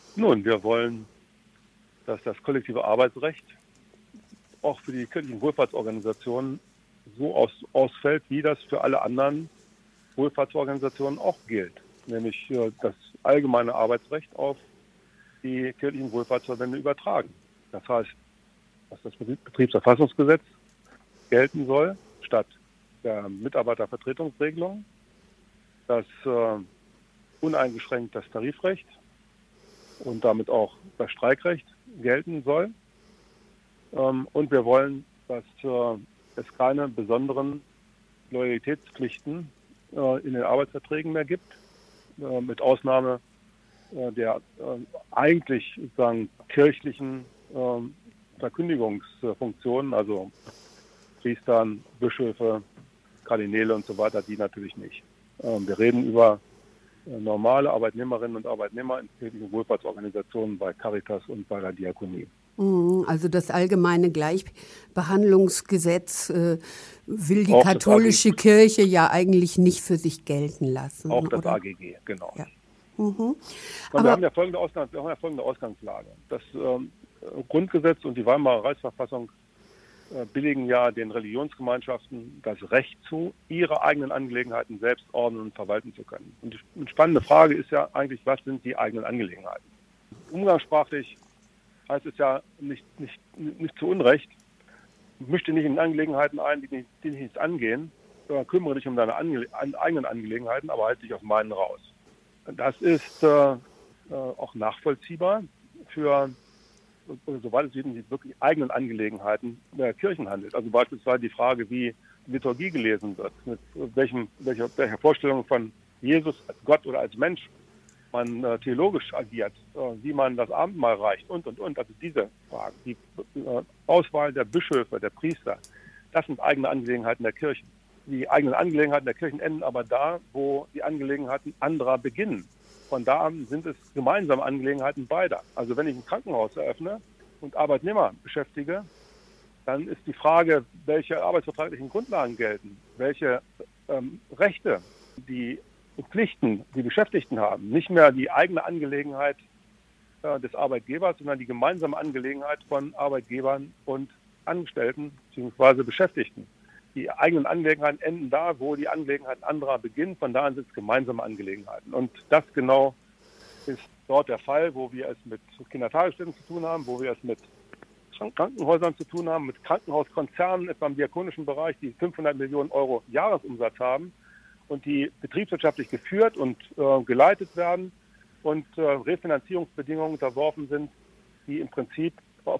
Nun, wir wollen, dass das kollektive Arbeitsrecht auch für die kirchlichen Wohlfahrtsorganisationen so ausfällt, wie das für alle anderen Wohlfahrtsorganisationen auch gilt. Nämlich das allgemeine Arbeitsrecht auf die kirchlichen Wohlfahrtsverbände übertragen. Das heißt, dass das Betriebsverfassungsgesetz gelten soll, statt der Mitarbeitervertretungsregelung, dass uneingeschränkt das Tarifrecht und damit auch das Streikrecht gelten soll. Und wir wollen, dass es keine besonderen Loyalitätspflichten in den Arbeitsverträgen mehr gibt, mit Ausnahme der eigentlich sozusagen kirchlichen Verkündigungsfunktionen, also Priestern, Bischöfe, Kardinäle und so weiter, die natürlich nicht. Wir reden über normale Arbeitnehmerinnen und Arbeitnehmer in kirchlichen Wohlfahrtsorganisationen bei Caritas und bei der Diakonie. Also das allgemeine Gleichbehandlungsgesetz will die Auch katholische Kirche ja eigentlich nicht für sich gelten lassen. Auch das oder? AGG, genau. Ja. Wir haben ja folgende Ausgangslage. Das Grundgesetz und die Weimarer Reichsverfassung billigen ja den Religionsgemeinschaften das Recht zu, ihre eigenen Angelegenheiten selbst ordnen und verwalten zu können. Und die spannende Frage ist ja eigentlich, was sind die eigenen Angelegenheiten? Umgangssprachlich heißt es ja nicht zu Unrecht, misch dich nicht in Angelegenheiten ein, die dich nichts angehen, sondern kümmere dich um deine eigenen Angelegenheiten, aber halt dich aus meinen raus. Das ist auch nachvollziehbar für, soweit es sich um die wirklich eigenen Angelegenheiten der Kirchen handelt. Also beispielsweise die Frage, wie Liturgie gelesen wird, mit welcher Vorstellung von Jesus als Gott oder als Mensch man theologisch agiert, wie man das Abendmahl reicht und. Also diese Fragen, die Auswahl der Bischöfe, der Priester, das sind eigene Angelegenheiten der Kirchen. Die eigenen Angelegenheiten der Kirchen enden aber da, wo die Angelegenheiten anderer beginnen. Von da an sind es gemeinsame Angelegenheiten beider. Also wenn ich ein Krankenhaus eröffne und Arbeitnehmer beschäftige, dann ist die Frage, welche arbeitsvertraglichen Grundlagen gelten, welche Rechte die Pflichten die Beschäftigten haben, nicht mehr die eigene Angelegenheit des Arbeitgebers, sondern die gemeinsame Angelegenheit von Arbeitgebern und Angestellten bzw. Beschäftigten. Die eigenen Angelegenheiten enden da, wo die Angelegenheiten anderer beginnen. Von da an sind es gemeinsame Angelegenheiten. Und das genau ist dort der Fall, wo wir es mit Kindertagesstätten zu tun haben, wo wir es mit Krankenhäusern zu tun haben, mit Krankenhauskonzernen, etwa im diakonischen Bereich, die 500 Millionen Euro Jahresumsatz haben und die betriebswirtschaftlich geführt und geleitet werden und Refinanzierungsbedingungen unterworfen sind, die im Prinzip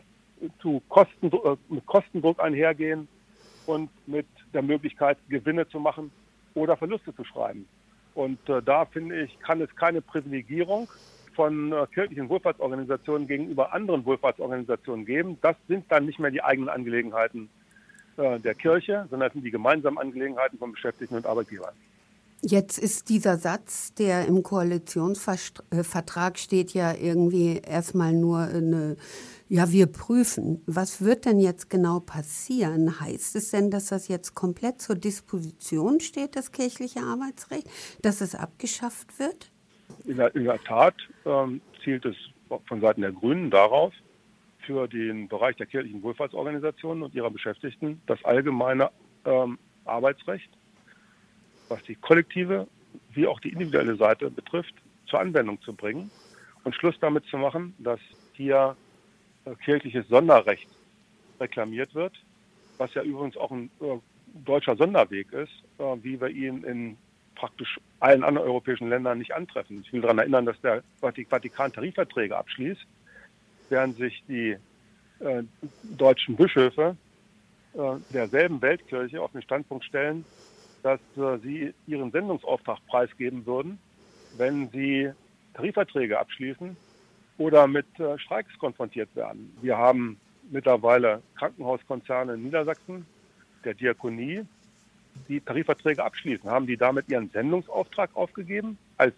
mit Kostendruck einhergehen und mit der Möglichkeit, Gewinne zu machen oder Verluste zu schreiben. Und da, finde ich, kann es keine Privilegierung von kirchlichen Wohlfahrtsorganisationen gegenüber anderen Wohlfahrtsorganisationen geben. Das sind dann nicht mehr die eigenen Angelegenheiten der Kirche, sondern das sind die gemeinsamen Angelegenheiten von Beschäftigten und Arbeitgebern. Jetzt ist dieser Satz, der im Koalitionsvertrag steht, ja irgendwie erstmal nur wir prüfen. Was wird denn jetzt genau passieren? Heißt es denn, dass das jetzt komplett zur Disposition steht, das kirchliche Arbeitsrecht, dass es abgeschafft wird? In der Tat zielt es von Seiten der Grünen darauf, für den Bereich der kirchlichen Wohlfahrtsorganisationen und ihrer Beschäftigten das allgemeine Arbeitsrecht, was die kollektive wie auch die individuelle Seite betrifft, zur Anwendung zu bringen und Schluss damit zu machen, dass hier kirchliches Sonderrecht reklamiert wird, was ja übrigens auch ein deutscher Sonderweg ist, wie wir ihn in praktisch allen anderen europäischen Ländern nicht antreffen. Ich will daran erinnern, dass der Vatikan Tarifverträge abschließt, während sich die deutschen Bischöfe derselben Weltkirche auf den Standpunkt stellen, dass sie ihren Sendungsauftrag preisgeben würden, wenn sie Tarifverträge abschließen oder mit Streiks konfrontiert werden. Wir haben mittlerweile Krankenhauskonzerne in Niedersachsen, der Diakonie, die Tarifverträge abschließen. Haben die damit ihren Sendungsauftrag aufgegeben als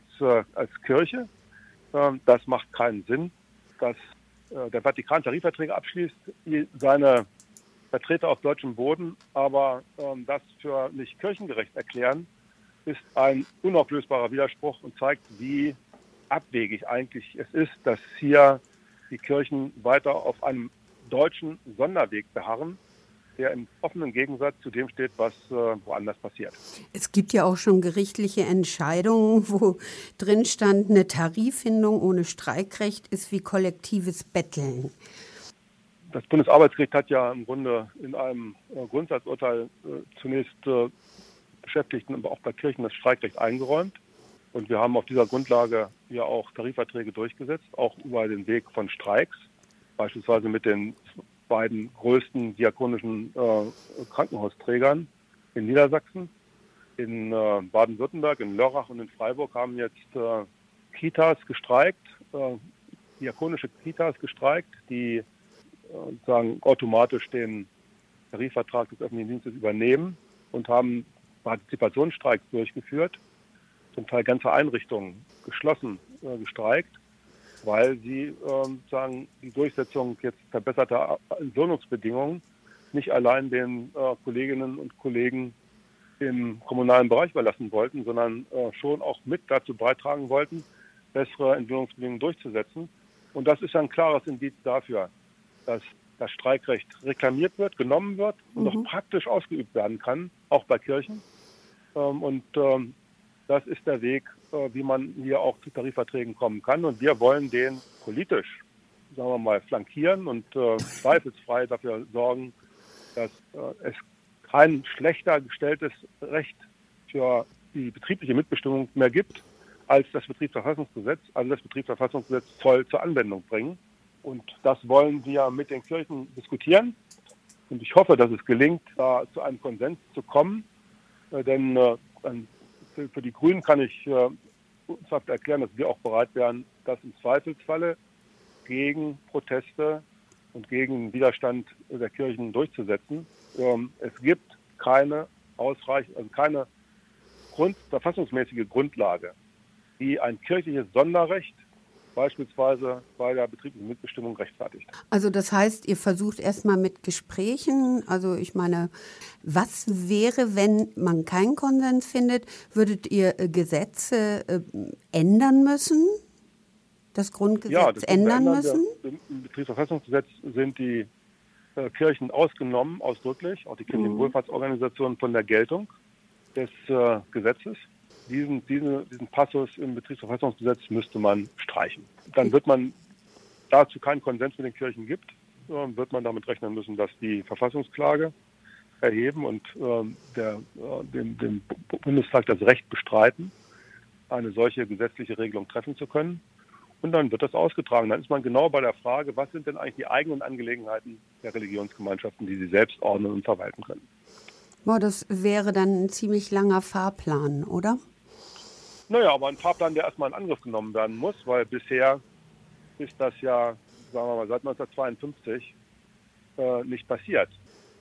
Kirche? Das macht keinen Sinn, dass der Vatikan Tarifverträge abschließt, seine Vertreter auf deutschem Boden aber das für nicht kirchengerecht erklären, ist ein unauflösbarer Widerspruch und zeigt, wie abwegig eigentlich es ist, dass hier die Kirchen weiter auf einem deutschen Sonderweg beharren, der im offenen Gegensatz zu dem steht, was woanders passiert. Es gibt ja auch schon gerichtliche Entscheidungen, wo drin stand, eine Tarifbindung ohne Streikrecht ist wie kollektives Betteln. Das Bundesarbeitsgericht hat ja im Grunde in einem Grundsatzurteil zunächst Beschäftigten, aber auch bei Kirchen das Streikrecht eingeräumt. Und wir haben auf dieser Grundlage ja auch Tarifverträge durchgesetzt, auch über den Weg von Streiks, beispielsweise mit den beiden größten diakonischen Krankenhausträgern in Niedersachsen. In Baden-Württemberg, in Lörrach und in Freiburg haben jetzt Kitas gestreikt, diakonische Kitas gestreikt, die sagen automatisch den Tarifvertrag des öffentlichen Dienstes übernehmen und haben Partizipationsstreiks durchgeführt, zum Teil ganze Einrichtungen geschlossen gestreikt, weil sie sagen, die Durchsetzung jetzt verbesserter Entlohnungsbedingungen nicht allein den Kolleginnen und Kollegen im kommunalen Bereich überlassen wollten, sondern schon auch mit dazu beitragen wollten, bessere Entlohnungsbedingungen durchzusetzen. Und das ist ein klares Indiz dafür, dass das Streikrecht reklamiert wird, genommen wird und auch praktisch ausgeübt werden kann, auch bei Kirchen. Das ist der Weg, wie man hier auch zu Tarifverträgen kommen kann. Und wir wollen den politisch, sagen wir mal, flankieren und zweifelsfrei dafür sorgen, dass es kein schlechter gestelltes Recht für die betriebliche Mitbestimmung mehr gibt, als das Betriebsverfassungsgesetz, also das Betriebsverfassungsgesetz voll zur Anwendung bringen. Und das wollen wir mit den Kirchen diskutieren. Und ich hoffe, dass es gelingt, da zu einem Konsens zu kommen. Denn für die Grünen kann ich erklären, dass wir auch bereit wären, das im Zweifelsfalle gegen Proteste und gegen Widerstand der Kirchen durchzusetzen. Es gibt keine verfassungsmäßige Grundlage, die ein kirchliches Sonderrecht beispielsweise bei der betrieblichen Mitbestimmung rechtfertigt. Also das heißt, ihr versucht erstmal mit Gesprächen, also ich meine, was wäre, wenn man keinen Konsens findet, würdet ihr Gesetze ändern müssen? Das Grundgesetz ändern müssen? Im Betriebsverfassungsgesetz sind die Kirchen ausgenommen, ausdrücklich, auch die kirchlichen Wohlfahrtsorganisationen von der Geltung des Gesetzes. Diesen Passus im Betriebsverfassungsgesetz müsste man streichen. Dann wird man dazu keinen Konsens mit den Kirchen gibt, wird man damit rechnen müssen, dass die Verfassungsklage erheben und dem Bundestag das Recht bestreiten, eine solche gesetzliche Regelung treffen zu können. Und dann wird das ausgetragen. Dann ist man genau bei der Frage, was sind denn eigentlich die eigenen Angelegenheiten der Religionsgemeinschaften, die sie selbst ordnen und verwalten können. Boah, das wäre dann ein ziemlich langer Fahrplan, oder? Naja, aber ein Fahrplan, der erstmal in Angriff genommen werden muss, weil bisher ist das ja, sagen wir mal, seit 1952 nicht passiert.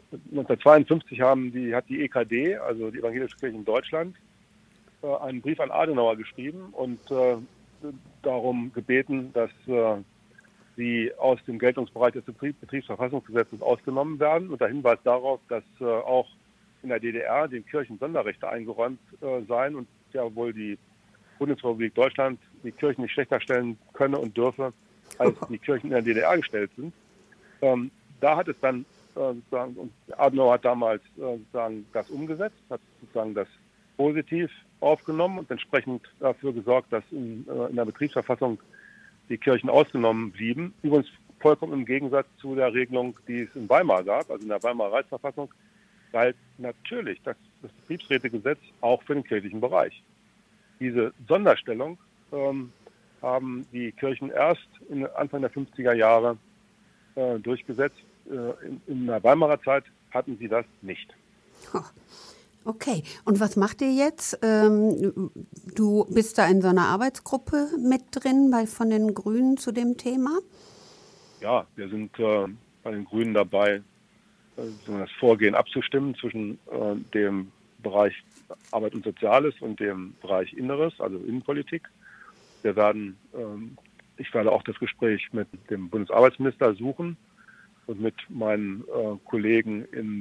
1952 hat die EKD, also die Evangelische Kirche in Deutschland, einen Brief an Adenauer geschrieben und darum gebeten, dass sie aus dem Geltungsbereich des Betriebsverfassungsgesetzes ausgenommen werden, unter Hinweis darauf, dass auch in der DDR den Kirchen Sonderrechte eingeräumt seien und ja wohl die Bundesrepublik Deutschland die Kirchen nicht schlechter stellen könne und dürfe, als die Kirchen in der DDR gestellt sind. Da hat es dann sozusagen, und Adenauer hat damals sozusagen das umgesetzt, hat sozusagen das positiv aufgenommen und entsprechend dafür gesorgt, dass in der Betriebsverfassung die Kirchen ausgenommen blieben. Übrigens vollkommen im Gegensatz zu der Regelung, die es in Weimar gab, also in der Weimarer Reichsverfassung, galt natürlich das Betriebsrätegesetz auch für den kirchlichen Bereich. Diese Sonderstellung haben die Kirchen erst Anfang der 50er Jahre durchgesetzt. In der Weimarer Zeit hatten sie das nicht. Okay, und was macht ihr jetzt? Du bist da in so einer Arbeitsgruppe mit drin von den Grünen zu dem Thema? Ja, wir sind bei den Grünen dabei, das Vorgehen abzustimmen zwischen dem Bereich Arbeit und Soziales und dem Bereich Inneres, also Innenpolitik. Ich werde auch das Gespräch mit dem Bundesarbeitsminister suchen und mit meinen Kollegen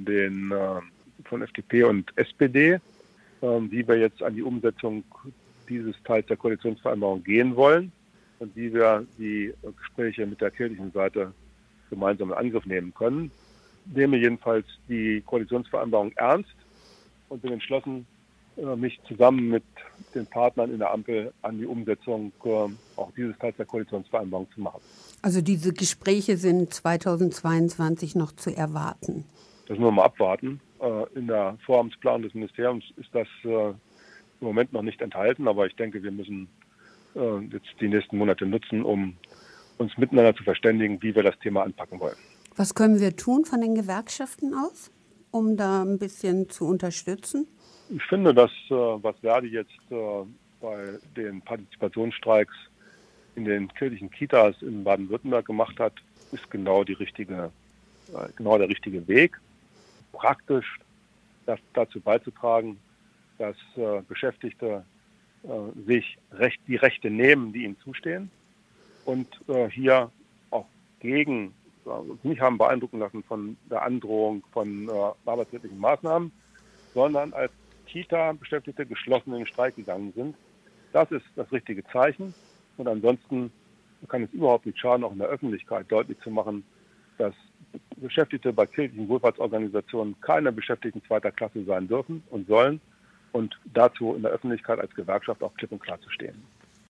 von FDP und SPD, wie wir jetzt an die Umsetzung dieses Teils der Koalitionsvereinbarung gehen wollen. und wie wir die Gespräche mit der kirchlichen Seite gemeinsam in Angriff nehmen können. Ich nehme jedenfalls die Koalitionsvereinbarung ernst und bin entschlossen, mich zusammen mit den Partnern in der Ampel an die Umsetzung auch dieses Teils der Koalitionsvereinbarung zu machen. Also diese Gespräche sind 2022 noch zu erwarten. Das müssen wir mal abwarten. In der Vorhabensplanung des Ministeriums ist das im Moment noch nicht enthalten, aber ich denke, wir müssen jetzt die nächsten Monate nutzen, um uns miteinander zu verständigen, wie wir das Thema anpacken wollen. Was können wir tun von den Gewerkschaften aus, um da ein bisschen zu unterstützen? Ich finde, dass was Verdi jetzt bei den Partizipationsstreiks in den kirchlichen Kitas in Baden-Württemberg gemacht hat, ist genau der richtige Weg, praktisch dazu beizutragen, dass Beschäftigte sich die Rechte nehmen, die ihnen zustehen und hier auch gegen nicht haben beeindrucken lassen von der Androhung von arbeitsrechtlichen Maßnahmen, sondern als Kita-Beschäftigte geschlossen in den Streik gegangen sind. Das ist das richtige Zeichen. Und ansonsten kann es überhaupt nicht schaden, auch in der Öffentlichkeit deutlich zu machen, dass Beschäftigte bei kirchlichen Wohlfahrtsorganisationen keine Beschäftigten zweiter Klasse sein dürfen und sollen und dazu in der Öffentlichkeit als Gewerkschaft auch klipp und klar zu stehen.